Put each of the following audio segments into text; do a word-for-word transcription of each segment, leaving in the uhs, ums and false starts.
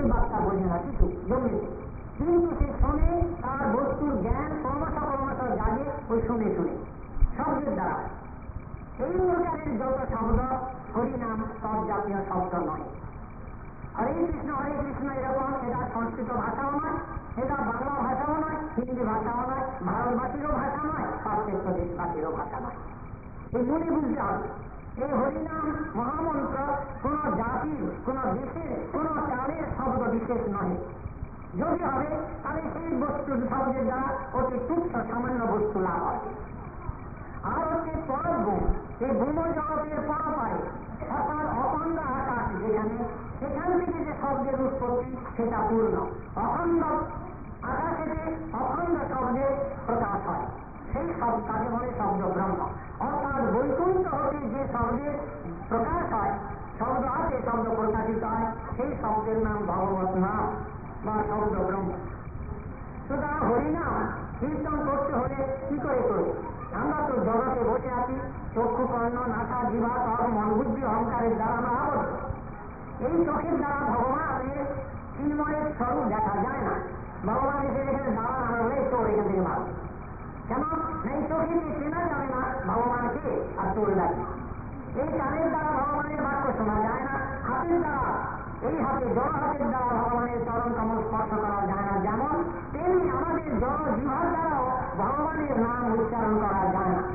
বার্তা বোঝে না কিছু জমিতে, কিন্তু সে শুনে তার বস্তুর জ্ঞান ক্রমশ ক্রমশ জাগে ওই শুনে শুনে শব্দের দ্বারা। এই প্রকারের যত শব্দ হরিনাম সব জাতীয় শব্দ নয়। হরে কৃষ্ণ হরে কৃষ্ণ এরকম এটা সংস্কৃত ভাষাও নয়, এটা বাংলা ভাষাও নয়, হিন্দি ভাষাও নয়, ভারতবাসীরও ভাষা নয়, পাশ্চাত্য দেশবাসীরও ভাষা নয়। এই মনে বুঝতে হবে এই হরিনাম মহামন্ত্র কোন জাতির, কোন দেশের, কোন কালের শব্দ বিশেষ নয়। যদি হবে তাহলে সেই বস্তুর শব্দের দ্বারা অতি তুচ্ছ সামান্য বস্তু লাভ হয়। আর হচ্ছে পরগুণ, এই গুণ জগতের পরপারে অর্থাৎ অখণ্ড আকাশ যেখানে, সেখান থেকে যে শব্দের উৎপত্তি সেটা পূর্ণ। অখণ্ড আকাশেতে অখণ্ড শব্দের প্রকাশ হয়, সেই শব্দ তাকে বলে শব্দ ব্রহ্ম। অর্থাৎ বৈকুণ্ঠ হতে যে শব্দের প্রকাশ হয়, শব্দ আছে, শব্দ প্রকাশিত হয়, সেই শব্দের নাম ভগবত নাম বা শব্দ ব্রহ্ম। সুতরাং হরিনাম কীর্তন করতে হলে কি করে করবে? আমরা তো জগতে বসে আছি, চক্ষু কর্ণ নাসা জিহ্বা ত্বক মন বুদ্ধি অহংকারের দ্বারা আমরা আবদ্ধ। এই চোখের দ্বারা ভগবানের চিন্ময়ের স্বরূপ দেখা যায় না। ভগবান এসে যেখানে দাঁড়ান আমরা বলে চোর এখান থেকে ভালো, কেন এই চোখে চেনা যাবে না ভগবানকে আর চোর লাগে। এই কানের দ্বারা ভগবানের বাক্য শোনা যায় না, হাতের দ্বারা, এই হাতে জড় হাতের দ্বারা ভগবানের চরণ কমল স্পর্শ করা যায় না, যেমন তেমনি আমাদের জড় জিহ্বার দ্বারাও ভগবানের নাম উচ্চারণ করা যায় না।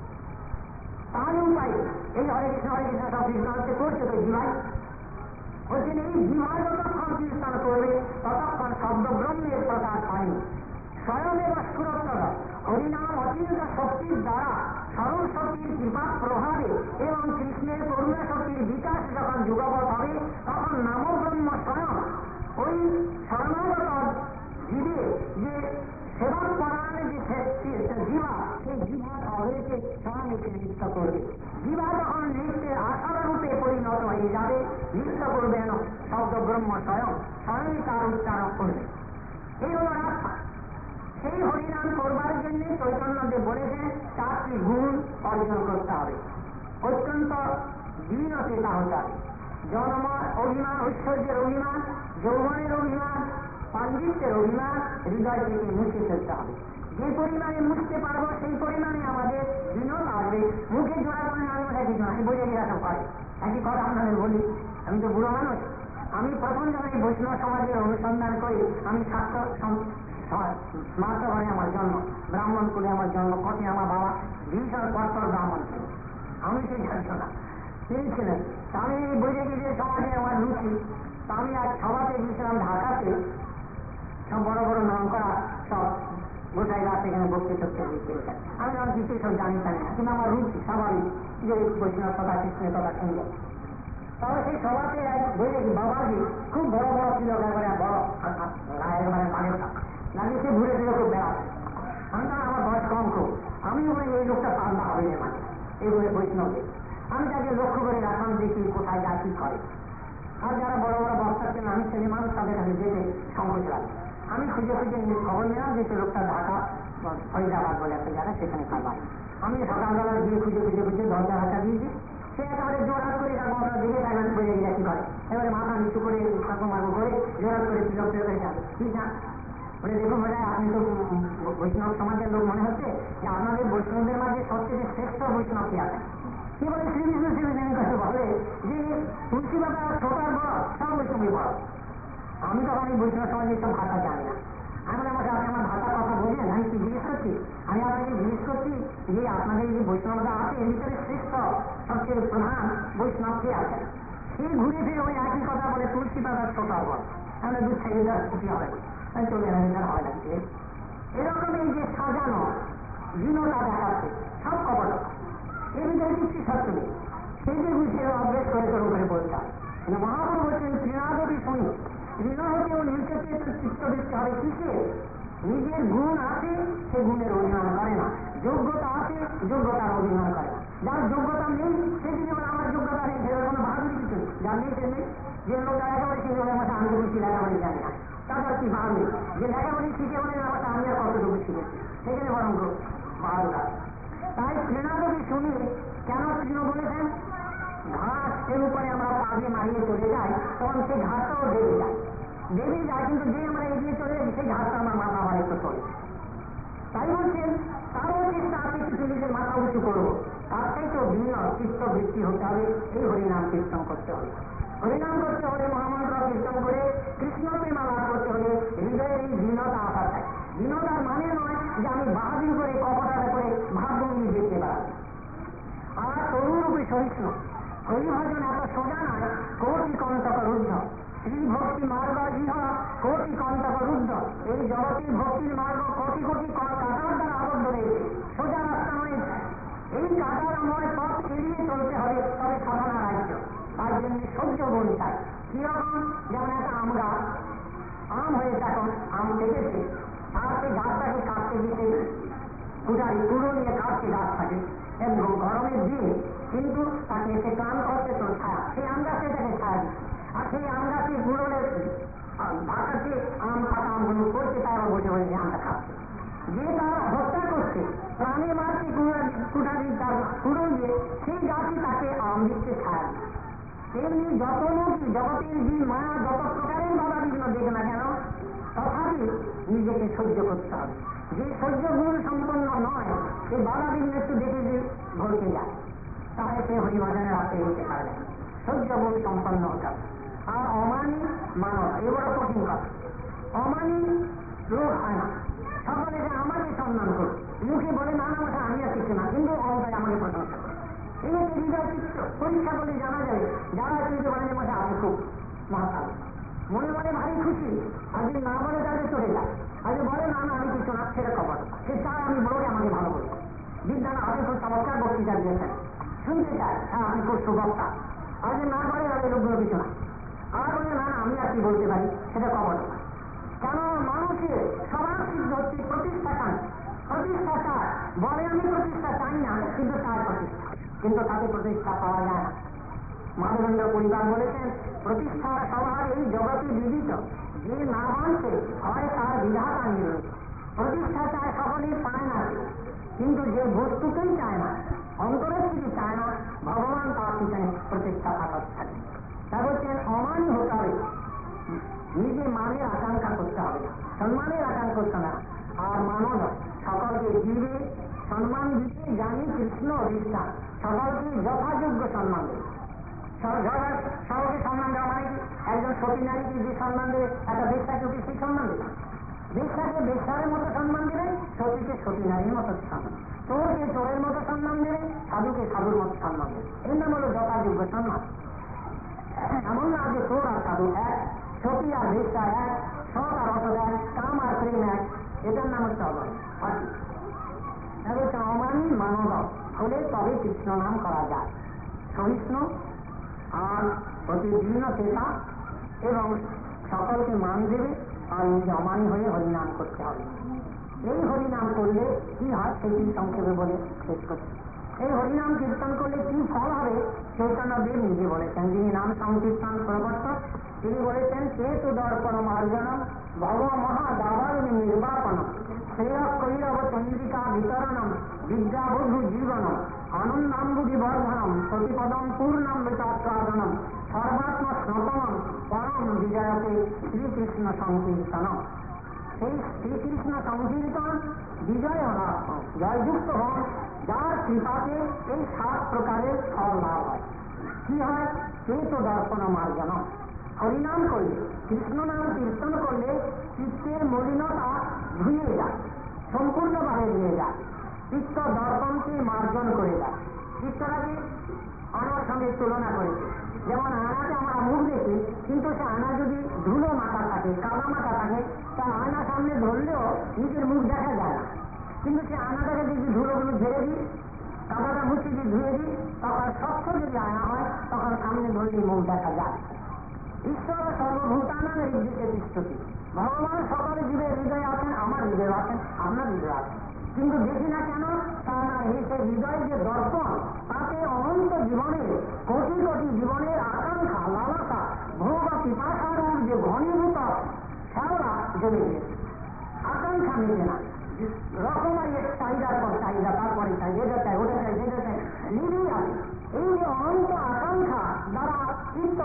তাহলে উপায় এই হরে কৃষ্ণ হরে কৃষ্ণ সব কৃষ্ণ হচ্ছে করছে তো জিহ্বাই বলছেন, এই জিহ্বা যতক্ষণ কীর্তন করবে ততক্ষণ শব্দ ব্রহ্মের প্রকাশ হয়নি। স্বয়ংদেব সুরত্তর হরিনাম অচিন্ত শক্তির দ্বারা সরল শক্তির কৃপা প্রভাবে এবং কৃষ্ণের করুণা শক্তির বিকাশ যখন যুগপৎ হবে, তখন নাম ব্রহ্ম স্বয়ং ওই শরণাগত জীবে যে সেবক পরায়ণে যে জীবা, সেই জীবার অবৈকে স্বয়ং এসে নৃত্য করবে। জীবা যখন নৃত্যের আশার রূপে পরিণত হয়ে যাবে, নৃত্য করবেন শব্দ ব্রহ্ম স্বয়ং, স্বয়ং তার উচ্চারণ করবে। এই হল রাস্তা। সেই হরিনাম করবার জন্য চৈতন্যদেব বলেছেন চারটি গুণ অর্জন করতে হবে। অত্যন্ত দীনচেতা হতে হবে। জন্ম অভিমান, ঐশ্বর্যের অভিমান, যৌবনের অভিমান, পাণ্ডিত্যের অভিমান হৃদয় থেকে মুছে ফেলতে হবে। যে পরিমাণে মুছতে পারবো সেই পরিমাণে আমাদের দীনতা আসবে। মুখে জোড়া করে আমি ওটা কিছু আমি বোঝে গিয়ে সব করে একই কথা আপনাদের বলি। আমি তো বুড়ো মানুষ, আমি প্রথম যখন এই বৈষ্ণব সমাজের অনুসন্ধান করি, আমি ছাত্র স্মার্ত ঘরে আমার জন্ম, ব্রাহ্মণ কুলে আমার জন্ম, কটে আমার বাবা ভীষণ কর্তর ব্রাহ্মণ ছিল, আমি সেই জানতো না, তিনি ছিলেন। আমি এই বৈরাগীদের সমাজে আমার রুচি, তা আমি আজ সভাতে গিয়েছিলাম ঢাকাতে, সব বড় বড় নাম করা সব গোটাই রাত এখানে বক্তৃতা করতে দিয়েছে। আমি আমার কিছু সব জানি জানি না, কিন্তু আমার রুচি স্বাভাবিক যে বৈষ্ণব কথা কৃষ্ণের কথা শুনবো। তবে সেই সভাতে এক বৈরাগী বাবাজি খুব বড় বড় ছিল, একেবারে বড় একেবারে পাগলটা লাগিয়ে সে ঘুরে ফিরে খুব বেড়াচ্ছে। আমি তো আমার বয়স কম খুব, আমি বলি এই লোকটা পাল্টা হবে না, মানে এই বলে বৈষ্ণবে আমি তাকে লক্ষ্য করে রাখলাম দেখি কোথায় যা কি করে। আর যারা বড় বড় বক্তা ছিলেন, আমি ছেলে মানুষ, তাদের কাছে যেতে সংকোচ লাগে। আমি খুঁজে খুঁজে খবর নিলাম যে সে লোকটা ঢাকা ফরিদাবাদ বলে একটা জায়গা, সেখানে তার বাড়ি। আমি সকালবেলা গিয়ে খুঁজে খুঁজে খুঁজে দরজা হাঁটা দিয়েছি। সে একেবারে জোরাত করে তারপর আপনার দিকে থাকবেন বলে গিয়ে কি করে, এবারে মাথা নিচু করে ঠাকুর মার্গ করে জোরাত করে তিলক তিলক করে যাবে। ঠিক না বলে, দেখুন বলে আপনি তো বৈষ্ণব সমাজের লোক মনে হচ্ছে, যে আপনাদের বৈষ্ণবদের মাঝে সবচেয়ে শ্রেষ্ঠ বৈষ্ণব কি আছে? কি বলে শ্রী বিষ্ণু শ্রী বিষ্ণু কাছে বলে যে তুলসী বাবা ছোটার বড় সব বৈষ্ণবী বড়। আমি তখন এই বৈষ্ণব সমাজের সব ভাষা জানি না। আমি বলে আমাকে আপনি আমার ভাষার কথা বললেন, আমি কি জিজ্ঞেস করছি? আমি আপনাকে জিজ্ঞেস করছি যে আপনাদের যে বৈষ্ণবরা আছে এর ভিতরে শ্রেষ্ঠ সবচেয়ে প্রধান বৈষ্ণব কে আছে? সে ঘুরে ফিরে ওই একই কথা বলে তুলসী বাবার ছোটার বড়। তাহলে দু থেকে ছুটি হবে, চলে যাবে, হয় লাগছে। এরকম এই যে সাজানো দীনতা দেখাচ্ছে সব কপট, এর ভিতরে কিছু সত্য নেই। সেই যে গুছিয়ে অভ্যেস করে তোর উপরে বলতে হয়। কিন্তু মহাপুর বলছেন তৃণাদবি শুনি ঋণ হতেও নিচেতে চিত্ত দিতে হবে কিসে? নিজের গুণ আছে সে গুণের অভিমান করে না, যোগ্যতা আছে যোগ্যতার অভিমান করে না। যার যোগ্যতা নেই সে যদি বলে আমার যোগ্যতা নেই, সেটা কোনো বাহাদুরি কিছু নেই। যার নেই সে নেই। যে লোক লেখাপড়ি শিখে বলে আমার আমি বেশি লেখাপড়ি জানি না, তাদের কি বাহাদুরি? যে লেখাপড়ি শিখে বলে আমার আমি আর কতটুকু শিখেছি, সেখানে বরং বাহাদুর। তাই তৃণাদবি শুনি কেন তৃণ বলেছেন? ঘাস এর উপরে আমরা পাবে মারিয়ে চলে যাই, তখন সেই ঘাসটাও বেড়ে যায়। দেবে যায়, কিন্তু যে আমরা এগিয়ে চলে যাই সেই ঘাসটা আমার মাথা আমার একটু চলে। তাই বলছেন তারও চেষ্টা আছে কিছু নিজের মাথা উঁচু করবো, তার চাইতেও ভিন্ন চিত্ত বৃত্তি হতে হবে। এই হরিনাম কীর্তন করতে হবে। হরিনাম করতে হলে মহামন্ত্র কীর্তন করে কৃষ্ণ প্রেমা লাভ করতে হলে হৃদয়ের এই দীনতা আসা চাই। দীনতার মানে নয় যে আমি বাহাদুর করে কপটাটা করে ভাবভঙ্গি দেখতে পারি। আর তরুরূপে সহিষ্ণু হরিভজন এত সোজা নয়, কোটি কন্তক রুদ্ধ শ্রী ভক্তি মার্গ ইহ কোটি কন্তক রুদ্ধ। এই জগতের ভক্তির মার্গ কোটি কোটি কাটার দ্বারা আবদ্ধ রয়েছে, সোজা রাস্তা নয়। এই কাটারময় পথ এড়িয়ে চলতে হবে, তবে সাধনা রাজ্য। তার জন্য সহ্য গুণ চাই। কিরকম? যেমন একটা আম গাছ, আম হয়েছে, এখন আম পেকেছে, আর সেই গাছটাকে কাটতে দিতে কুটারি কুড়ো নিয়ে কাটছে গাছটাকে, এবং গরমের দিন কিন্তু তাকে এসে ক্লান্ত হচ্ছে তো ছায়া, সেই আম গাছে তাকে ছায়া দিচ্ছে। আর সেই আম গাছে গুঁড়োলে ভাটাতে আম পাতা আমগুলো করছে, তারা বসে বসে আমটা খাচ্ছে। যে তারা হত্যা করছে, প্রাণে মারছে কুটারি তার কুড়ো দিয়ে, সেই গাছই তাকে আম দিচ্ছে, ছায়া দিচ্ছে। তেমনি যত লোকই জগতের যে মায়া যত প্রকারের বাধা বিঘ্ন দেখ না কেন, তথাপি নিজেকে সহ্য করতে হবে। যে সহ্য গুণ সম্পন্ন নয়, সে বাধা বিঘ্ন একটু দেখে যে ভরকে যায়, তাহলে সে হরিভজনের রাস্তায় যেতে পারে। সহ্য গুণ সম্পন্ন হতে হবে। আর অমানি মানব, এ বড় কঠিন কথা। অমানি লোক হয় না, সকলে যে আমাকে সম্মান করবে, মুখে বলে না না ওটা আমি আর কিছু না, কিন্তু অন্তরে আমাকে প্রশংসা করে। এই হচ্ছে হৃদয় চিত্র। পরীক্ষা করলে জানা যাবে যারা চিন্তা বলে যে মধ্যে আমি খুব মহাকাল, মনে মনে ভারী খুশি, আর যদি না বলে তাহলে চলে যায়। আর যদি বলে না না আমি কিছু না, সেটা খবর সে চায় আমি বলে আমাকে ভালো বলবো। বিদ্যান আপনি খুব চমৎকার বক্তৃতা দিয়েছেন, শুনতে চায়, হ্যাঁ আমি খুব সুবক্তা। আর যদি না বলে তাহলে লোকগুলো কিছু না, আর বলে না না আমি আর কি বলতে পারি, সেটা খবর। কেন? মানুষের সবার সিদ্ধ হচ্ছে প্রতিষ্ঠা চান, প্রতিষ্ঠা চায়, বলে আমি প্রতিষ্ঠা চাই না, কিন্তু তার প্রতিষ্ঠা, কিন্তু তাকে প্রতিষ্ঠা পাওয়া যায় না। মাধবেন্দ্র পরিবার বলেছেন প্রতিষ্ঠার সবার এই জগতে বিদিত, যে না মানছে হয় তার বিধাতা নির্ণয়। প্রতিষ্ঠা চায় সকলেই পায় না, কিন্তু যে বস্তুকেই চায় না, অন্তরের থেকে চায় না, ভগবান তার পিছনে প্রতিষ্ঠা থাকার থাকে। তা বলছেন অমানি হতে হবে, নিজে মানের আকাঙ্ক্ষা করতে হবে, সম্মানের আকাঙ্ক্ষা করতে না। আর মানব সকলকে জীবে সম্মান দিতে জানি কৃষ্ণ অধিষ্ঠান, সকলকে যথাযোগ্য সম্মান দেবে। সবাইকে সম্মান দেওয়া মানে কি? একজন সতী নারীকে যে সম্মান দেবে, একটা বেশ্যাকে ওকে সেই সম্মান দেবে। বেশ্যাকে বেশ্যারের মতো সম্মান দেবে, সতীকে সতী নারীর মতো সম্মান, চোরকে চোরের মতো সম্মান দেবে, সাধুকে সাধুর মতো সম্মান দেবে। এর নাম হলো যথাযোগ্য সম্মান। এমন না যে চোর আর সাধু এক, সতী আর বেশ্যা এক, সৎ আর অসৎ এক, কাম আর প্রেম এক, এটার নাম হচ্ছে অবাধ। হচ্ছে অমানি মানব হলে তবে কৃষ্ণ নাম করা যায়। সহিষ্ণু আর প্রতিদিন চেতা এবং সকলকে মান দেবে, আর নিজে অমানি হয়ে হরিনাম করতে হবে। এই হরিনাম করলে কি হয় সেটি সংক্ষেপে বলে শেষ করছে। এই হরিনাম কীর্তন করলে কি ফল হবে চৈতন্যদেব নিজে বলেছেন, যিনি নাম সংকীর্তন প্রবর্তক, তিনি বলেছেন চেত দর্পণ মার্জনম ভব মহা দাবারুণী নির্বাপনম শ্রেয় কৈরব চন্দ্রিকা বিতরণম বিদ্যাবধূ জীবনম আনন্দাম্বুধি বর্ধনম প্রতিপদম পূর্ণম বিতাস্বাদনম সর্বাত্ম স্নতমম পরম বিজয়তে শ্রীকৃষ্ণ সংকীর্তনম। সেই শ্রীকৃষ্ণ সংকীর্তন বিজয় লাভ, জয়যুক্ত হন, যার কৃপাতে এই সাত প্রকারের ফল লাভ হয়। কি হয়? চেত দর্পণ মার্জন, হরিনাম করলে, কৃষ্ণ নাম কীর্তন করলে চিত্তের মলিনতা ধুয়ে যায়, সম্পূর্ণভাবে ধুয়ে যায়, চিত্ত দর্পণকে মার্জন করে দেয়। চিত্তটাকে আনার সঙ্গে তুলনা করেছে, যেমন আনাতে আমরা মুখ দেখি, কিন্তু সে আনা যদি ধুলো মাথা থাকে, কাদা মাথা থাকে, তা আয়না সামনে ধরলেও নিজের মুখ দেখা যায় না। কিন্তু সে আয়নাটাকে যদি ধুলোগুলো ঝেড়ে দিই, কাদাটা মুছে দিয়ে ধুয়ে দিই, তখন স্বচ্ছ যদি আয়না হয়, তখন সামনে ধরলেই মুখ দেখা যায়। ঈশ্বর সর্বভূতানাং হৃদয়ে তিষ্ঠতি, ভগবান সকলে জীবের হৃদয়ে আছেন, আমার হৃদয়ে আছেন, আপনার হৃদয়ে আছেন, কিন্তু দেখি না কেন? তা না, এই সে হৃদয় যে দর্পণ, তাতে অনন্ত জীবনের কোটি কোটি জীবনের আকাঙ্ক্ষা লালসা ভোগ পিপাসার যে ঘনীভূত শ্যাওলা জমে গিয়েছে, আকাঙ্ক্ষা মেটে না, রকমারি চাহিদার পর চাহিদা, তারপরে চাই এটা চাই ওটা চাই যেটা চাই নিবেই আছে। এই যে অনন্ত আকাঙ্ক্ষা দ্বারা চিত্ত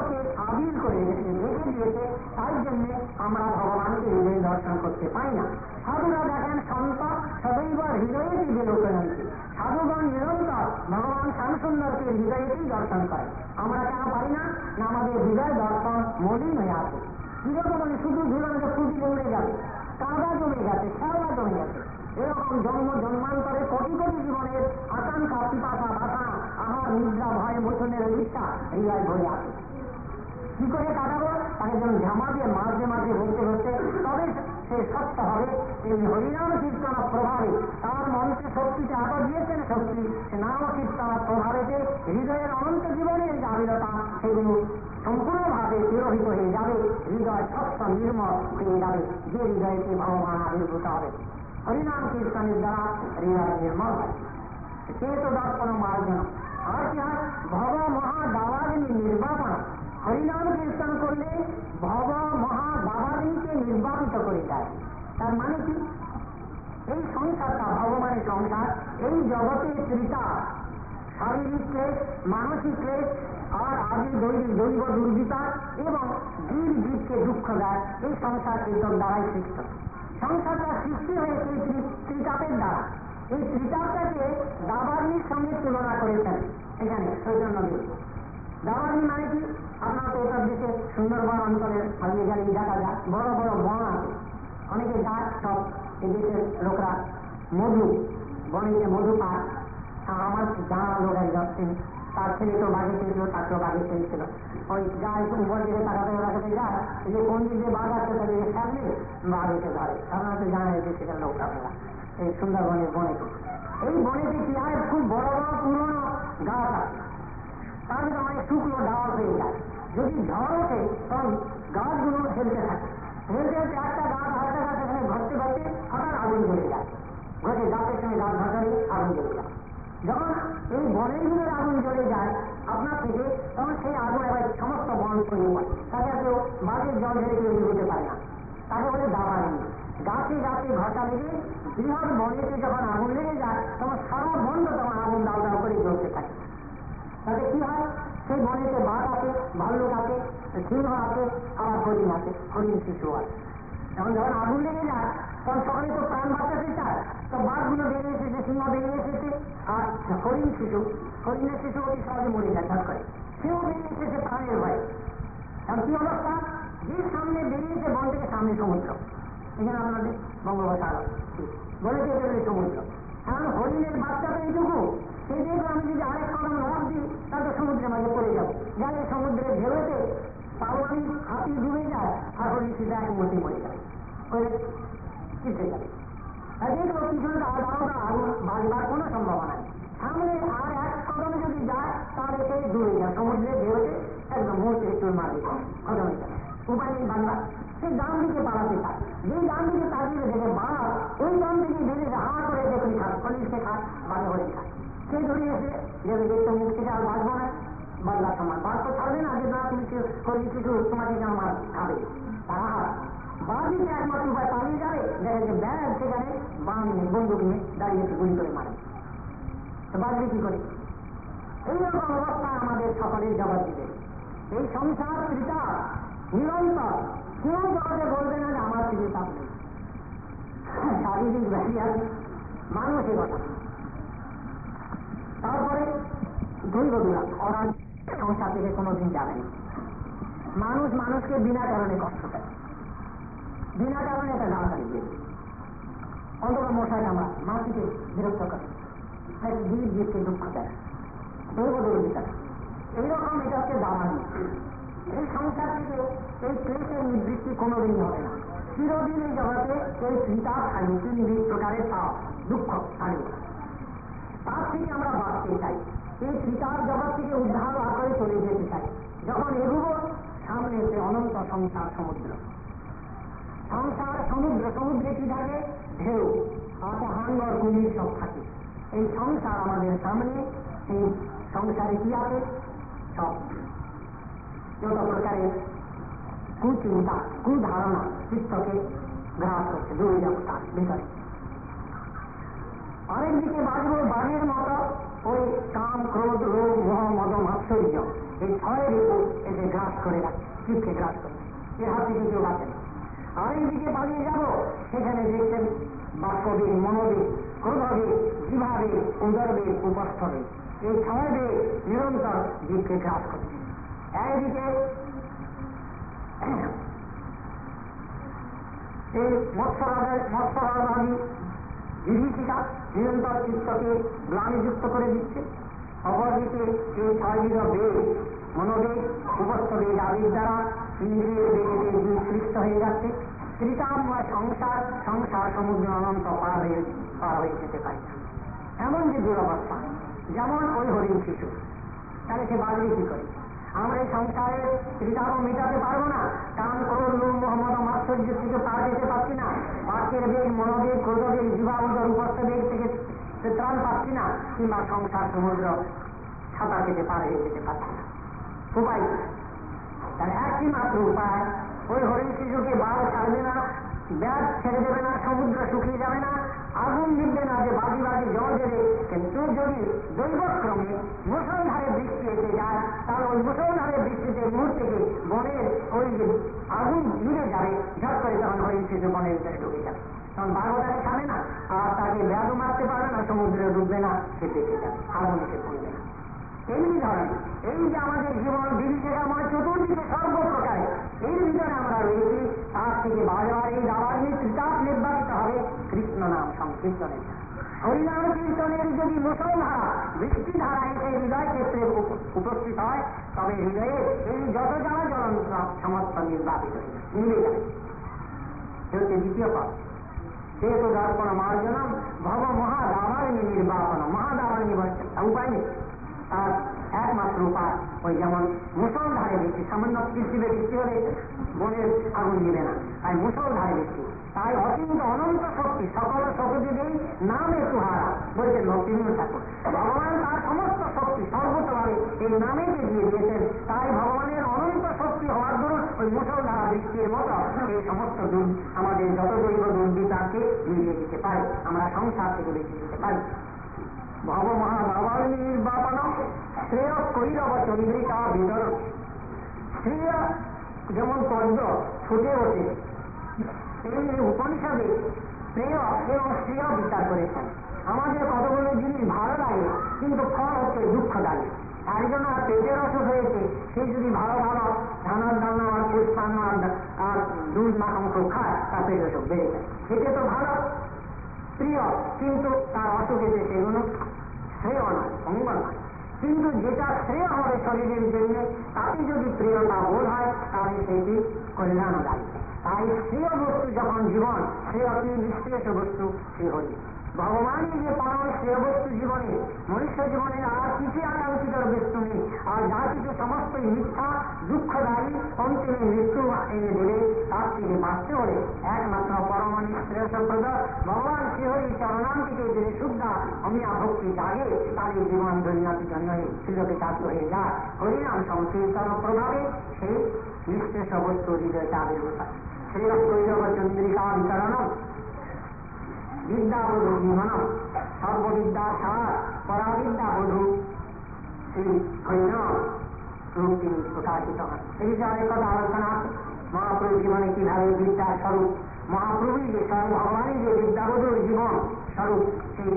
জগৎকে আবিল করে রেখে দিয়েছে, তাই জন্য আমরা ভগবানকে হৃদয়ে দর্শন করতে পাই না। সাধুরা দেখেন সন্ত সদৈব হৃদয়েই বিলোকয়ন্তি, সাধুগণ নিরন্তর ভগবান শ্যামসুন্দরকে হৃদয়েতেই দর্শন করে। আমরা কেন পারি না? না আমাদের হৃদয় দর্শন মলিন হয়ে আছে। কিরকম মানে শুধু ধুলান্ত ফুটি জমে যাবে, কাদা জমে গেছে, শ্যাওলা জমে গেছে। এরকম জন্ম জন্মান্তরে কোটি কোটি জীবনের আকাঙ্ক্ষা, পিপাসা, বাসনা, আহার, নিদ্রা, ভয়, মোচনের ইচ্ছা হৃদয় ভরে আছে। কি করে কাটাবো? তাকে যেন ঝামা দিয়ে মাঝে মাঝে ভরতে ভরতে তবে সে স্বচ্ছ হবে। এই হরিনাম কীর্তন প্রভাবে তার মনকে শক্তিতে আটা দিয়েছেন শক্তি, সে নাম কীর্তন প্রভাবেতে হৃদয়ের অনন্ত জীবনের যে আবিলতা সেগুলো সম্পূর্ণভাবে তিরোহিত হয়ে যাবে। হৃদয় স্বচ্ছ নির্মল হয়ে যাবে, যে হৃদয়কে ভগবান আবির্ভূত হবে। হরিনাম কীর্তনের দ্বারা হৃদয় নির্মল হয়। চেত দর্পণ মার্জন। আর কি হয়? ভব মহা দাবাগ্নি নির্বাপন। হরিনাম কীর্তন করলে ভব মহা দাবাগ্নিকে নির্বাপিত করে দেয়। তার মানে কি? এই সংসারটা ভগবানের সংসার, এই জগতে ত্রিতা, শারীরিক ক্লেশ, মানসিক ক্লেশ আর আদি দৈব দৈব দুর্বিপাক এবং জীব জীবকে দুঃখ দেয়। এই সংসার কীর্তন দ্বারাই সৃষ্ট। সংসারটা সৃষ্টি হয়েছে এই ত্রিতাপের দ্বারা। এই ত্রিতাপটাকে দাবাগ্নির সঙ্গে তুলনা করেছেন এখানে চৈতন্যদেব। দাবাগ্নি মানে কি? আপনার তো ওটার দেশে সুন্দরবন অঞ্চলের হারিয়ে গেলে দেখা যায় বড় বড় বন আছে, অনেকে গাছ, সব এই দেশের লোকরা মধু বনে মধু পায়। আমার জানা লোক একজন, তার ছেলে তো বাঘে ছিল, তাকেও বাঘে ছেড়েছিল। ওই গায়ে উপর দিকে তাকাতে তাকাতে যায়, যে কোন দিকে বাঘ আছে তাদের সামনে বাঘ এসে ধরে। সাধারণত জানা যে সেখানে লোকটা ফেলা এই সুন্দরবনের বনেতে। এই বনেতে কি হয়? খুব বড় বড় পুরনো গাছ আছে, তার অনেক শুকনো ডাল হয়ে যায়। যদি ঝড় ওঠে তখন গাছগুলো হেলতে থাকে, হেলতে হেলতে একটা গাছ আরেকটা গাছ এখানে ঘটতে ঘটতে হঠাৎ আগুন জ্বলে যায়। ঘটে গাছের সঙ্গে গাছ ঘটালে আগুন জ্বলে যায়। যখন এই বনের ভিতরে আগুন জ্বলে যায় আপনার থেকে, তখন সেই আগুন এবার সমস্ত বন ছড়িয়ে পড়ে। তাকে কেউ বাঘের জল ঢেলে কেউ এগোতে পারে না। তাকে বলে দাবাগ্নি। গাছে গাছে ঘটা লেগে বৃহৎ বনেতে যখন আগুন লেগে যায় তখন সারা বন্ধ তখন আগুন দাও দাও করে জ্বলতে থাকে। তাতে কি হয়? সেই বনেতে বাঘ আছে, ভাল্লুক আছে, সিংহ আছে, আবার হরিণ আছে, হরিণ শিশু আছে। এখন যখন আগুন লেগে যায় তখন সকালে তো প্রাণ বাঁচাতে চায়, তো বাঘগুলো বেরিয়ে এসেছে, সিংহ বেরিয়ে এসেছে, আর হরিণ শিশু হরিণের শিশু অতি সহজে মরে যায় ঝট করে, সেও বেরিয়ে এসেছে প্রাণের ভয়ে। এখন কি অবস্থা? যে সামনে বেরিয়েছে বন থেকে, সামনে সমুদ্র, এখানে আপনাদের বঙ্গোপসাগর বলেছে বেরোলে সমুদ্র। এখন হরিণের বাচ্চা তো এইটুকু, সেই দেখবো আমি যদি আরেক কদম লাভ দিই তাহলে সমুদ্রের মাঝে পড়ে যাবো। যাতে সমুদ্রের ঢেউতে পাওয়ানি হাতি ডুবে যায় আর হরিণ সেটা এক মুহূর্তে মরে যায়, চিঠে যাবে। আর দেখবো পিছনে আলাদা আগুন বাঁচবার কোনো সম্ভাবনা নেই। সামনে আর এক কদমে যদি যায় তাহলে সে ডুবে যায় সমুদ্রের ঢেউতে, একদম মুহূর্তে একটু মারবে কদমে যায়, উপায় নেই বাংলা। সে ডান দিকে পালাতে চায়, যেই ডান দিকে তাকিয়ে দেখে বাঘ ওই ডান দিকে বেরিয়ে হা করে দেখুন খায়, খনিজকে খায়, বাঘে হরিণ খায়। সে ধরিয়ে এসে যেতে দেখতে মুখ থেকে আর বাঁচবো না, বাংলার সমান বাঘ তো ছাড়বে না যে না তুমি হরিণ কিছু তোমাকে কেন মার খাবে। তারা বাঘই একমাত্র উপায় পালিয়ে যাবে, দেখে যে ব্যাগ সেখানে বাঁ নিয়ে বন্দুক নিয়ে দাঁড়িয়েছে, গুলি করে মারে। তো বাঘবে কি করে? এইরকম অবস্থা আমাদের সকলের জগৎ দিবে। এই সংসার ত্রিতা নিরন্তর, কেউ জগতে বলবে না যে আমার ত্রিতা নেই। শারীরিক ব্যাধি আছে, মানুষের কথা। তারপরে দৈব দুরা, ওরা সংসার থেকে কোনোদিন যাবে না। মানুষ মানুষকে বিনা কারণে কষ্ট দেয়, বিনা কারণে একটা গাছ দিয়ে অন্তত মশাই কামড়া, মাটিকে বিরক্ত করে, জীব জীবকে দুঃখ দেয়, দৈব দুর্বিতা। এইরকম এটা হচ্ছে দাবাগ্নি। এই সংসার থেকে এই ক্লেশের নিবৃত্তি কোনোদিন হবে না। চিরদিন এই জগতে এই চিন্তা থাকবে, তিন প্রকারের পাপ দুঃখ থাকবে। তার থেকে আমরা বাঁচতে চাই, এই চিতার জগৎ থেকে উদ্ধার লাভ করে চলে যেতে চাই। যখন এগুলো সামনে এসে অনন্ত সংসার সমুদ্র, সংসার সমুদ্র, সমুদ্রে কি থাকে? ঢেউ, হাতে হাঙ্গর কুমির সব থাকে। এই সংসার আমাদের সামনে, এই সংসারে কি আছে? সব যত প্রকারের কুচিন্তা, কুধারণা চিত্তকে গ্রাস করছে, ডুবে যাবো তার ভিতরে। আরেকদিকে বাঁচবো বাঘের মতো ওই কাম, ক্রোধ, রোগ, মোহ, মদ, মাৎসর্য, এই ছয় ঋতু একে গ্রাস করে রাখে, জীবকে গ্রাস করে, এর হাত থেকে কেউ বাঁচে না। আরেকদিকে পালিয়ে যাব, সেখানে দেখছেন বাক্যবেগ, মনোবেগ, ক্রোধবেগ, জিভাবেগ, উদরবেগ, উপস্থবেগ, এই ছয় বেগ নিরন্তর জীবকে গ্রাস করছে। একদিকে এই মৎস্যরাজের মৎস্যরাজী বিভীষিকা নিরন্তর চিত্তকে গ্লানিযুক্ত করে দিচ্ছে। অপরদিকে এই ছয়বিধ বেগ, মনোবেগ, উপস্থবেগ আদির দ্বারা ইন্দ্রিয়ের বেগে বেগে সৃষ্ট হয়ে যাচ্ছে। ত্রিকাময় সংসার সংসার সমুদ্র অনন্ত পার হয়ে পার হয়ে যেতে পারে না, এমন যে দুরবস্থা। যেমন ওই হরিণ শিশু, তাহলে সে বাড়বে কি করে? আমরা এই সংসারের ত্রিকাম মেটাতে পারবো না, কারণ ক্রোধ, লোভ, মোহাম্মদ, মাৎসর্য থেকে পার যেতে পারছি না, বাক্যের বেগ, মনোবেগ, ক্রোধবেগ, জীবাবুদর উপস্থবেগ থেকে ত্রাণ পাচ্ছি না, কিংবা সংসার সমুদ্র সাঁতার কেটে পার হয়ে যেতে পারছি না। উপায় তার একই মাত্র উপায়, ওই হরিণ শিশুকে বাল ছাড়বে না, ব্যাগ ছেড়ে দেবে না, সমুদ্র শুকিয়ে যাবে না, আগুন দিবে না যে বাজি বাজি জল দেবে। কিন্তু যদি দৈবক্রমে মুষলধারে বৃষ্টি এসে যায়, তাহলে ওই মুষলধারে বৃষ্টিতে মুহূর্ত থেকে বনের ওই যে আগুন নিভে যাবে, ঝট করে তখন হরিণ শিশু বনের ভিতরে ঢুকে যাবে। তখন বাঘটাকে খাবে না, আর তাকে ব্যাগও মারতে পারবে না, সমুদ্রে ডুববে না, সে বেঁচে যাবে, আগুন এসে পড়বে না। এমনি ধরনের এই যে আমাদের জীবন বিভীষিকাময় চতুর্দিকে সর্বপ্রকারে, এর ভিতরে আমরা রয়েছি, তার থেকে বারে বারে এই দাবাগ্নি ত্রিতাপ নির্বাচিত হবে কৃষ্ণ নাম সংকীর্তনের। হরিনাম কীর্তনের যদি মুষলধারা বৃষ্টিধারা এসে হৃদয় ক্ষেত্রে উপস্থিত হয়, তবে হৃদয়ে এই যত যারা জ্বলন্ত সমস্ত নির্বাপিত মিলে যাবে। সে হচ্ছে দ্বিতীয় পদ। যেহেতু দর্পণ মার্জনম ভব মহাদাবারিণী নির্বাপন, মহাদাবারিণী বলছেন উপায় নেই, তার একমাত্র উপায় ওই যেমন মুষলধারে বৃষ্টি, সামান্য পৃথিবী বৃষ্টি হলে বনের আগুন দিবে না, তাই মুষলধারে বৃষ্টি, তাই অচিন্ত অনন্ত শক্তি সকল শক্তি দেই নামে তুহারা বলছেন ভক্তিবিনোদ ঠাকুর। ভগবান তার সমস্ত শক্তি সর্বতভাবে এই নামেকে দিয়ে দিয়েছেন, তাই ভগবানের অনন্ত শক্তি হওয়ার দরুন ওই মুষলধারা বৃষ্টির মতো এই সমস্ত আমাদের যত দৈব দুর্বিপাককে মিলিয়ে দিতে পারে, আমরা সংসার থেকে বেঁচে দিতে পারি। ভব মহাদাবারিণী নির্বাপন শ্রেয় কৈরব চন্দ্রিকা বিতরণ। শ্রেয় যেমন পদ্ম ফুটে ওঠে, তেমনি উপনিষদে শ্রেয় এবং শ্রেয় বিচার করেছেন। আমাদের কতগুলো জিনিস ভালো লাগে, কিন্তু ফল হচ্ছে দুঃখদায়ী। তার জন্য আর পেটের অসুখ হয়েছে, সে যদি ভালো ভালো ধানার দানা আর পুষ্পান্ন আর দুধ মাংস খায়, তার পেটের অসুখ বেড়ে যায়। সেটা তো ভালো প্রিয়, কিন্তু তার অসুখ এসে সেগুলো শ্রেয় নয়, মঙ্গল নয়। কিন্তু যেটা শ্রেয় হবে শরীরের জন্য, তাতে যদি প্রিয়তা বোধ হয়, তাহলে সেটি কল্যাণদায়ী। তাই শ্রেয় বস্তু যখন জীবন, শ্রেয় কি নিঃশ্রেয়স বস্তু সে হরি। ভগবানই যে পরম শ্রেয় বস্তু জীবনে, মনুষ্য জীবনের আর কিছু আকাঙ্ক্ষিত বস্তু নেই, আর যা কিছু সমস্তই মিথ্যা, দুঃখদায়ী, অন্তিমে মৃত্যু এনে দেবে। তার থেকে বাঁচতে হলে একমাত্র পরম নিঃশ্রেয়সপ্রদ ভগবান শ্রীহরি চরণান্তিকে যদি শুদ্ধ অমিয়া ভক্তি জাগে, তাদের জীবন দুর্নীতি জন্য সুযোগে চালিত হয়ে যায়। হরিনাম সংকীর্তন প্রভাবে সেই নিঃশ্রেষ বস্তু হৃদয় চাঁদের উপায়। শ্রেয় কৈরব চন্দ্রিকা বিতরণ বিদ্যাবধূ জীবন সর্ববিদ্যা সার পরাবিদ্যা বধূ শ্রী হরিনাম রূপ তিনি প্রকাশিত হন। এই বিষয়ে অনেক কথা আলোচনা আছে। মহাপ্রভু জীবনে কিভাবে বিদ্যার স্বরূপ, মহাপ্রভুই যে স্বয়ং ভগবানই যে বিদ্যাবধূর জীবন স্বরূপ, সেই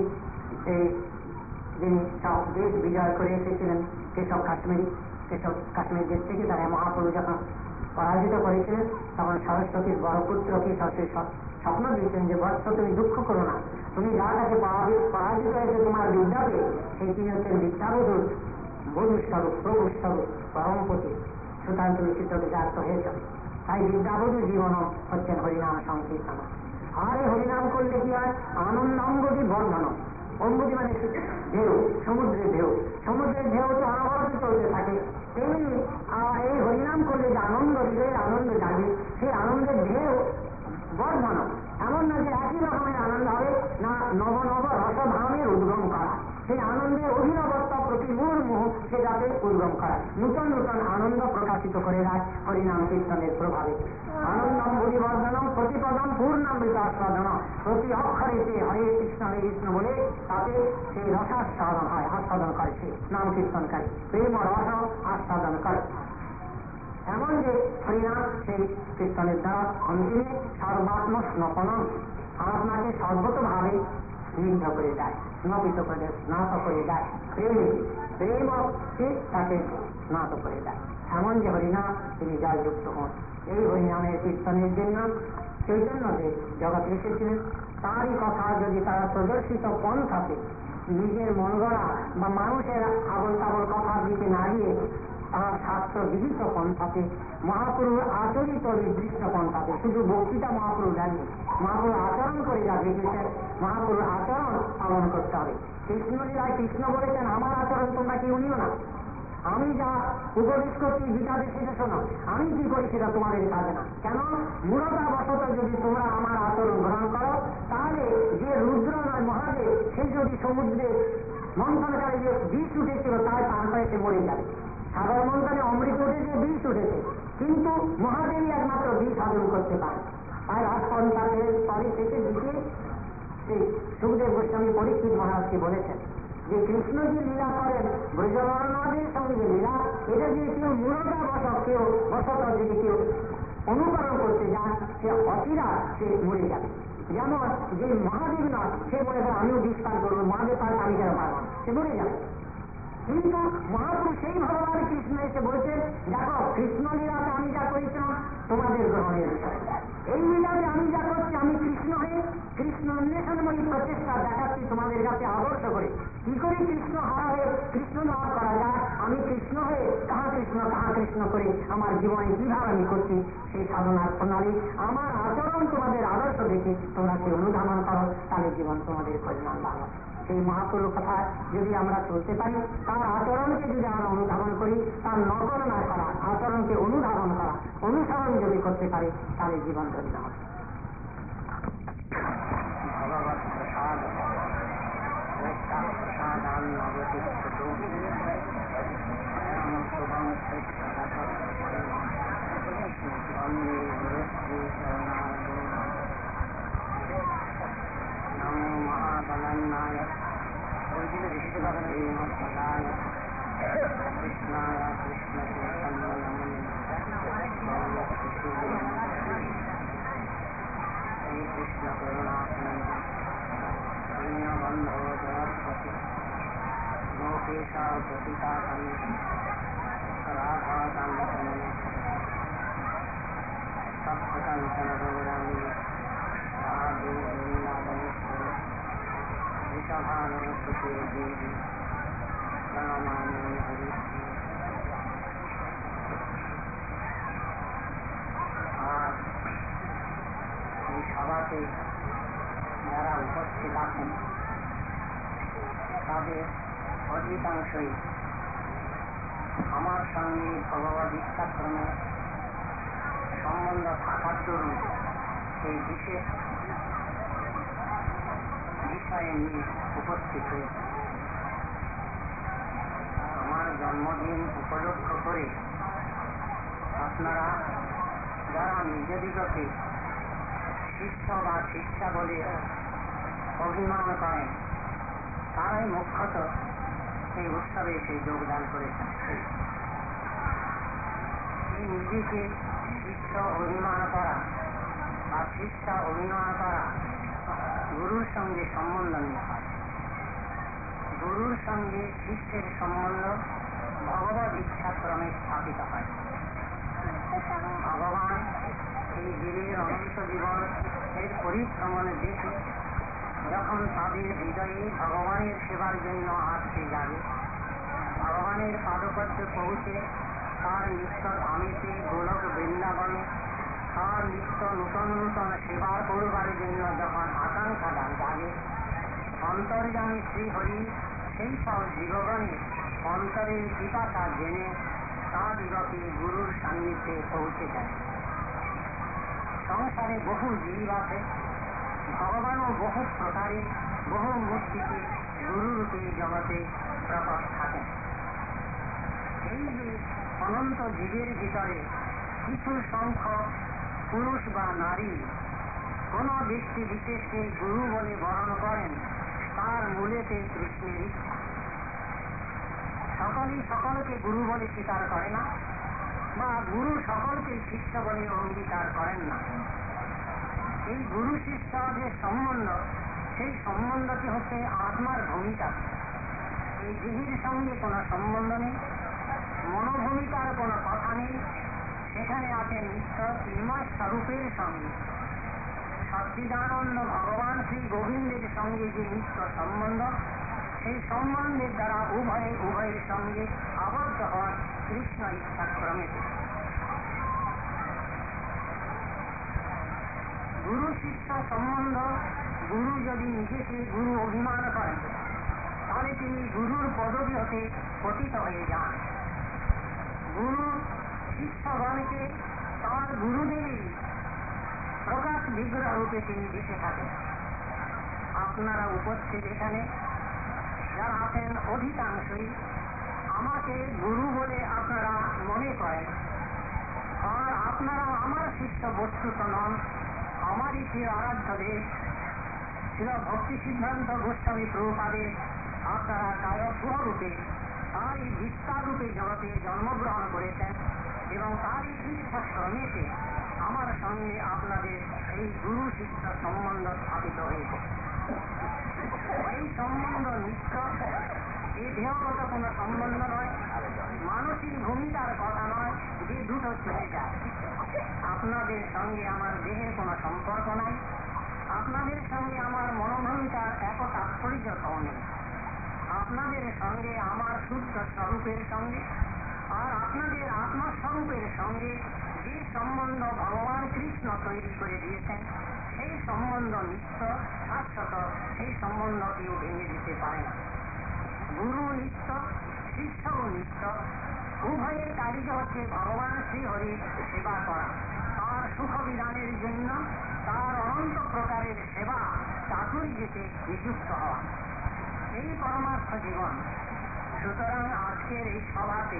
যিনি সব দেশ বিজয় করে এসেছিলেন, কেশব কাশ্মীরি কেশব কাশ্মীর দেশ থেকে তারা মহাপ্রভু যখন পরাজিত করেছিলেন, তখন সরস্বতীর বড় পুত্রকে সরস্বতী স্বপ্ন দিয়েছেন যে বৎস তুমি দুঃখ করো না, তুমি যা কাছে পরাজিত হয়েছে তোমার বিদ্যাকে, সেই তিনি হচ্ছেন বিদ্যাবধূর বধূ স্বরূপ, প্রভু স্বরূপ, পরমপতি, সুতরাং তুমি চিত্তকে জাগ্রত হয়েছ। তাই বিদ্যাবধূ জীবন হচ্ছেন হরিনাম সংকীর্তন। আর এই হরিনাম করলে কি হয়? আনন্দ অম্বুধি বর্ধন। অম্বুধি মানে ঢেউ, সমুদ্রের ঢেউ, সমুদ্রের ঢেউ তো অনবরত চলতে থাকে। তেমনি এই হরিনাম করলে যে আনন্দ, হৃদয়ের আনন্দ জাগে, সেই আনন্দের ঢেউ বর্ধন। এমন না যে একই রকমের আনন্দ হবে, না নব নব রসধামের উদ্গম করা। সেই আনন্দের অভিনবত্ব প্রতি মুহুর্মুহু সে যাতে উদ্গম করা, নূতন নূতন আনন্দ প্রকাশিত করে দেয় হরিনাম কীর্তনের প্রভাবে। আনন্দম বুড়িবর্ধনম প্রতিপদম পূর্ণামৃত আস্বাদনম, প্রতি অক্ষরেতে হরে কৃষ্ণ হরে কৃষ্ণ বলে তাতে সেই রসাস্বাদন হয়, আস্বাদন করে সে নাম কীর্তনকারী, প্রেম রস আস্বাদন করে। এমন যে হরিনাম সেই কীর্তনের দ্বারা অন্তিমে সর্বাত্ম স্নপনম, আপনাকে সর্বতভাবে স্নিগ্ধ করে দেয়, স্নপিত করে স্নাত করে দেয়, প্রেমে প্রেম তাকে স্নাত করে দেয়। এমন যে হরিনাম তিনি জয়যুক্ত হন। এই হরিনামের কীর্তনের জন্য চৈতন্যদেব জগৎ এসেছিলেন। তারই কথা যদি তারা প্রদর্শিত পন্থাতে নিজের মন গড়া বা মানুষের আবল তাবল কথার দিকে না গিয়ে তার শাস্ত্র বিহিত পন্থাতে, মহাপুরুষ আচরিত নির্দিষ্ট পন্থাতে, শুধু বক্তৃতা মহাপুরুষ জানিয়ে মহাপুরুষ আচরণ করে যা দেখেছেন, মহাপুরুষ আচরণ পালন করতে হবে। কৃষ্ণলীলায় কৃষ্ণ বলেছেন আমার আচরণ তোমরা কেউ নিও না, আমি যা উপদেশ করছি গীতাতে সেটা শোনো, আমি কি করি সেটা তোমাদের কাজে না। কেন? মূলতা বশত যদি তোমরা আমার আচরণ গ্রহণ করো তাহলে যে রুদ্র নয় মহাদেব সে যদি সমুদ্রে মন্থনকারী যে বিষ উঠেছিল তাই পান করে সে মরে যাবে। সাগর মন্থনে অমৃত উঠেছে, বিষ উঠেছে, কিন্তু মহাদেবী একমাত্র বিষ হজম করতে পারে। আর রাজপন্থাতের পরে শেষের দিকে সেই সুখদেব গোস্বামী পরীক্ষিত মহারাজকে বলেছেন যে কৃষ্ণ যে লীলা করেন ব্রজবর্ণদের সঙ্গে যে লীলা, এটা যে কেউ মূলতা বসত কেউ বসত যদি কেউ অনুকরণ করতে যান সে অচিরা সে মরে যাবে। যেমন যে মহাদেব না সে বলে আমিও বিষ পান করবো, মহাদেব পান আমি কেন পারব, সে মরে যাবে। কিন্তু মহাপুরুষ সেই ভগবান কৃষ্ণ এসে বলছেন দেখো কৃষ্ণ লীলাতে আমি যা করেছিলাম তোমাদের গ্রহণের বিষয়, এই লীলাতে আমি যা করছি আমি কৃষ্ণ হয়ে কৃষ্ণ অন্বেষণময়ী প্রচেষ্টা দেখাচ্ছি তোমাদের কাছে আদর্শ করে কি করে কৃষ্ণ হারা হয়ে কৃষ্ণ লাভ করা যায়, আমি কৃষ্ণ হয়ে কাহা কৃষ্ণ কাহা কৃষ্ণ করে আমার জীবনে কিভাবে আমি করছি সেই সাধনার প্রণালী, আমার আচরণ তোমাদের আদর্শ দেখে তোমরা সে অনুধাবন করো, তাহলে জীবন তোমাদের পরিমাণ ভালো। সেই মহাপুরুষ কথা যদি আমরা চলতে পারি, তার আচরণকে যদি আমরা অনুধাবন করি, তার নকল না করা, আচরণকে অনুধাবন করা, অনুসরণ যদি করতে পারি তাহলে জীবন ধন্য হবে। ভগবত প্রসাদ প্রসাদান নমো মহাবলন্নায় শ্রীমৎপদায় কৃষ্ণায় কৃষ্ণ শ্রীকৃষ্ণ করুণাসিন্ধু দীনবন্ধো জগৎপতি গোপীশায় গোপিকাকান্তে রাধাকান্তে সপ্তকাঞ্চন গৌরাঙ্গী রাধে বৃন্দাবনেশ্বরী ঋষভানুসুতে দেবী প্রণমামি হরি। আর এই সভাতে যারা উপস্থিত আছেন তাদের অধিকাংশই আমার সঙ্গে ভগবদ ইচ্ছাক্রমে সম্বন্ধ থাকার দরুন সেই বিশেষ বিষয়ে নিয়ে উপস্থিত হয়েছে। আমার জন্মদিন উপলক্ষ করে আপনারা যারা নিজদিগকে শিষ্য বা শিক্ষা বলে অভিমান করেন তারাই মুখ্যত এই উৎসবে এসে যোগদান করেছেন। এই নিজেকে শিষ্য অভিমান করা বা শিক্ষা অভিমান করা গুরুর সঙ্গে সম্বন্ধ নিয়ে হয়। গুরুর সঙ্গে শিষ্যের সম্বন্ধ ভগবত ইচ্ছাক্রমে স্থাপিত হয়। ভগবান এই জীবের অনন্ত জীবন এর পরিশ্রমণ দেখে যখন তাদের হৃদয়ে ভগবানের সেবার জন্য আসতে যাবে, ভগবানের পাদপদ্মে পৌঁছে তার নিত্য ধামেতে গোলক বৃন্দাবনে তার নিত্য নূতন নূতন সেবা করবার জন্য যখন আকাঙ্ক্ষা জাগে, অন্তর্যামী শ্রীহরি সেই সব জীবগণের অন্তরের পিপাসা জেনে তাদিগকে গুরুর সান্নিধ্যে পৌঁছে যায়। সংসারে বহু জীব আছে, ভগবানও বহু প্রকারে বহু মূর্তিতে গুরুরূপে জগতে প্রকট থাকেন। এই যে অনন্ত জীবের ভিতরে কিছু সংখ্যক পুরুষ বা নারী কোন ব্যক্তি বিশেষকে গুরু বলে বরণ করেন, তার মূলেতে কৃষ্ণের ইচ্ছা। সকলেই সকলকে গুরু বলে স্বীকার করে না, বা গুরু সকলকে শিষ্য বলে অঙ্গীকার করেন না। এই গুরু শিষ্য যে সম্বন্ধ, সেই সম্বন্ধটি হচ্ছে আত্মার ভূমিকা। এই দেহের সঙ্গে কোনো সম্বন্ধ নেই, মনোভূমিকার কোনো কথা নেই। সেখানে আছে নিত্য চিন্ময় স্বরূপের সঙ্গে সচ্চিদানন্দ ভগবান শ্রী গোবিন্দের সঙ্গে যে নিত্য সম্বন্ধ, সেই সম্বন্ধের দ্বারা উভয়ে উভয়ের সঙ্গে আবদ্ধ হন কৃষ্ণ ইচ্ছাক্রমে। গুরু শিষ্য সম্বন্ধ, গুরু যদি নিজেকে গুরু অভিমান করেন, তাহলে তিনি গুরুর পদবী হতে পতিত হয়ে যান। গুরু শিষ্যগণকে তাঁর গুরুদেবী প্রকাশ বিগ্রহ রূপে তিনি দেখে থাকেন। আপনারা উপস্থিত এখানে যারা আছেন অধিকাংশই আমাকে গুরু বলে আপনারা মনে করেন, আর আপনারা আমার শিষ্য বস্তুত নন। আমারই প্রিয় আরাধ্য দেব শ্রী ভক্তি সিদ্ধান্ত গোস্বামী প্রভুপাদের আপনারা কায়স্বর রূপে তাঁরই বিস্তার রূপে জগতে জন্মগ্রহণ করেছেন, এবং তাঁরই ইচ্ছা ক্রমেতে আমার সঙ্গে আপনাদের এই গুরু শিষ্য সম্বন্ধ স্থাপিত হয়েছে। এই সম্বন্ধ নিত্য, এ দেহগত কোনো সম্বন্ধ নয়, মানসিক ভূমিকার কথা নয় যে দুটো চলে যায়। আপনাদের সঙ্গে আমার দেহের কোনো সম্পর্ক নাই, আপনাদের সঙ্গে আমার মনোভূমিকার এত তাৎপর্যটাও নেই। আপনাদের সঙ্গে আমার শুদ্ধ স্বরূপের সঙ্গে আর আপনাদের আত্মস্বরূপের সঙ্গে যে সম্বন্ধ ভগবান কৃষ্ণ তৈরি করে দিয়েছেন, সেই সম্বন্ধ নিত্য শাশ্বত, সেই সম্বন্ধ কেউ ভেঙে দিতে পারে না। গুরু নিত্য, শিষ্যও নিত্য, উভয়ের কার্য হচ্ছে ভগবান শ্রীহরির সেবা করা, তাঁর সুখ বিধানের জন্য তাঁর অনন্ত প্রকারের সেবা চাতুর্যেতে নিযুক্ত হওয়া, এই পরমার্থ জীবন। সুতরাং আজকের এই সভাতে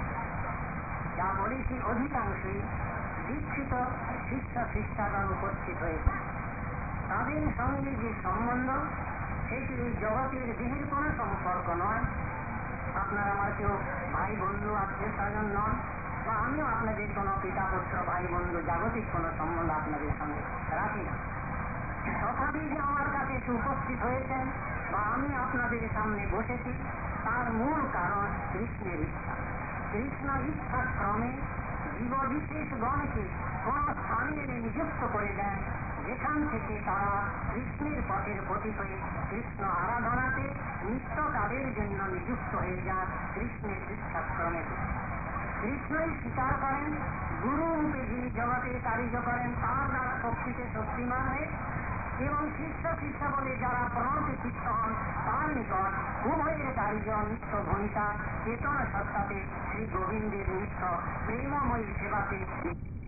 যা বলেছি, অধিকাংশই দীক্ষিত শিষ্য শিষ্যাগণ উপস্থিত হয়েছে। তাদের সঙ্গে যে সম্বন্ধ, সেটি এই জগতের দেহের কোনো সম্পর্ক নয়। আপনারা আমার কেউ ভাই বন্ধু আত্মীয় স্বজন নন, বা আমিও আপনাদের কোনো পিতা পুত্র ভাই বন্ধু জাগতিক কোনো সম্বন্ধ আপনাদের সঙ্গে রাখি না। তথাপি যে আমার কাছে উপস্থিত হয়েছেন বা আমি আপনাদের সামনে বসেছি, তার মূল কারণ কৃষ্ণের ইচ্ছা। কৃষ্ণ ইচ্ছা ক্রমে জীব বিশেষগণকে কোন স্থানে এনে নিযুক্ত করে দেন, যেখান থেকে তারা কৃষ্ণের পথের প্রতি হয়ে কৃষ্ণ আরাধনাতে নিত্যকালের জন্য নিযুক্ত হয়ে যান কৃষ্ণের ইচ্ছা ক্রমে। কৃষ্ণই স্বীকার করেন গুরু রূপে যিনি জগতে কার্য করেন, তার দ্বারা শক্তিতে শক্তিমান হয়ে, এবং শিষ্য শিষ্য বলে যারা প্রণতি চিত্ত হন, তার নিকট উভয়ের কার্য নিত্য ভূমিকা চেতন সত্তাতে শ্রী গোবিন্দের নিত্য প্রেমময়ী সেবাতে